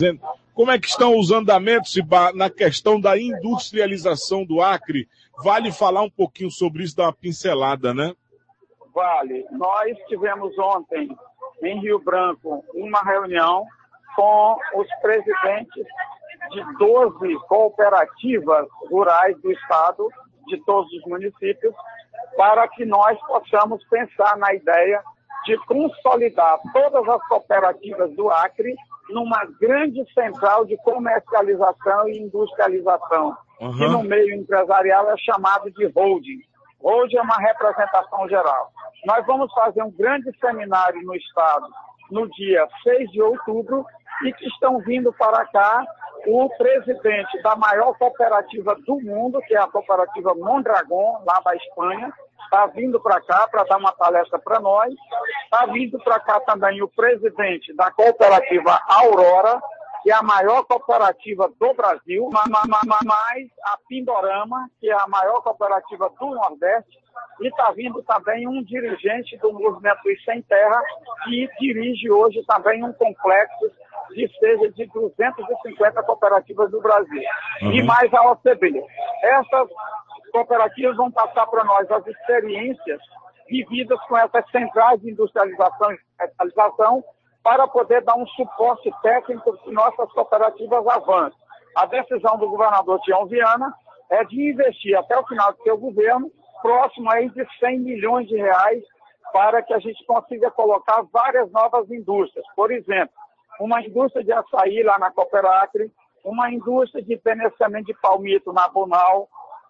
dizendo. Como é que estão os andamentos, Cibá, na questão da industrialização do Acre? Vale falar um pouquinho sobre isso, dar uma pincelada, né? Vale. Nós tivemos ontem, em Rio Branco, uma reunião com os presidentes de 12 cooperativas rurais do estado, de todos os municípios, para que nós possamos pensar na ideia de consolidar todas as cooperativas do Acre numa grande central de comercialização e industrialização, que no meio empresarial é chamado de holding. Holding é uma representação geral. Nós vamos fazer um grande seminário no estado no dia 6 de outubro e que estão vindo para cá o presidente da maior cooperativa do mundo, que é a cooperativa Mondragon, lá da Espanha, está vindo para cá para dar uma palestra para nós. Está vindo para cá também o presidente da cooperativa Aurora, que é a maior cooperativa do Brasil, mais a Pindorama, que é a maior cooperativa do Nordeste, e está vindo também um dirigente do Movimento dos Sem Terra, que dirige hoje também um complexo de cerca de 250 cooperativas do Brasil, e mais a OCB. Essas cooperativas vão passar para nós as experiências vividas com essas centrais de industrialização e comercialização para poder dar um suporte técnico que nossas cooperativas avancem. A decisão do governador Tião Viana é de investir até o final do seu governo próximo aí de 100 milhões de reais para que a gente consiga colocar várias novas indústrias. Por exemplo, uma indústria de açaí lá na Cooperacre, uma indústria de beneficiamento de palmito na Bunal,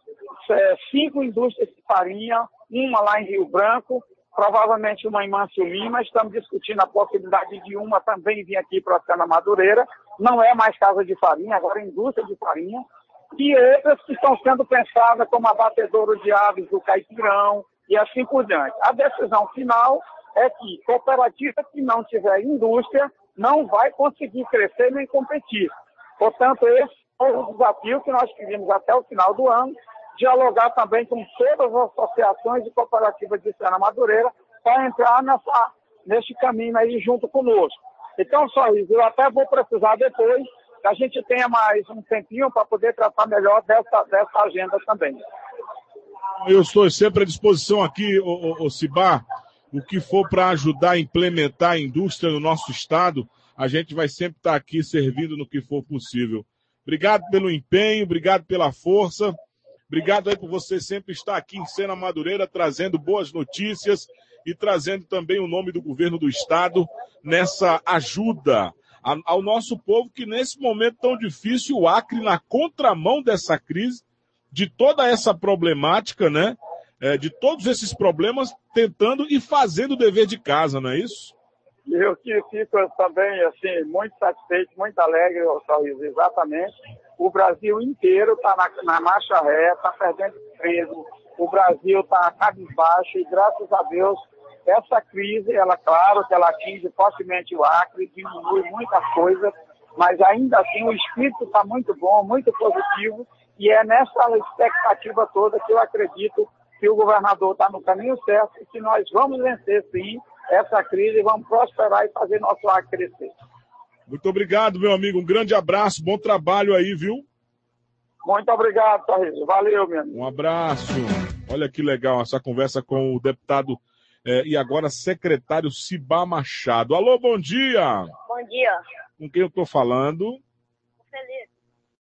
5 indústrias de farinha, uma lá em Rio Branco, provavelmente uma em Mâncio Lima. Estamos discutindo a possibilidade de uma também vir aqui para a Cana Madureira. Não é mais casa de farinha, agora é indústria de farinha. E outras que estão sendo pensadas como abatedouro de aves do Caipirão e assim por diante. A decisão final é que cooperativa que não tiver indústria não vai conseguir crescer nem competir. Portanto, esse é o desafio que nós queríamos até o final do ano, dialogar também com todas as associações de cooperativas de Cana Madureira para entrar nesse caminho aí junto conosco. Então, só isso. Eu até vou precisar depois que a gente tenha mais um tempinho para poder tratar melhor dessa agenda também. Eu estou sempre à disposição aqui, Cibá, o que for para ajudar a implementar a indústria no nosso estado, a gente vai sempre estar aqui servindo no que for possível. Obrigado pelo empenho, obrigado pela força. Obrigado aí por você sempre estar aqui em Cana Madureira, trazendo boas notícias e trazendo também o nome do governo do estado nessa ajuda ao nosso povo, que nesse momento tão difícil, o Acre, na contramão dessa crise, de toda essa problemática, né? De todos esses problemas, tentando e fazendo o dever de casa, não é isso? Eu que fico também, assim, muito satisfeito, muito alegre, Sorriso, exatamente. O Brasil inteiro está na marcha ré, está perdendo emprego, o Brasil está cabisbaixo e, graças a Deus, essa crise, ela, claro que ela atinge fortemente o Acre, diminui muitas coisas, mas ainda assim o espírito está muito bom, muito positivo, e é nessa expectativa toda que eu acredito que o governador está no caminho certo e que nós vamos vencer, sim, essa crise, vamos prosperar e fazer nosso Acre crescer. Muito obrigado, meu amigo. Um grande abraço, bom trabalho aí, viu? Muito obrigado, Sorriso. Valeu, meu amigo. Um abraço. Olha que legal essa conversa com o deputado e agora secretário Cibá Machado. Alô, bom dia. Bom dia. Com quem eu estou falando? Feliz.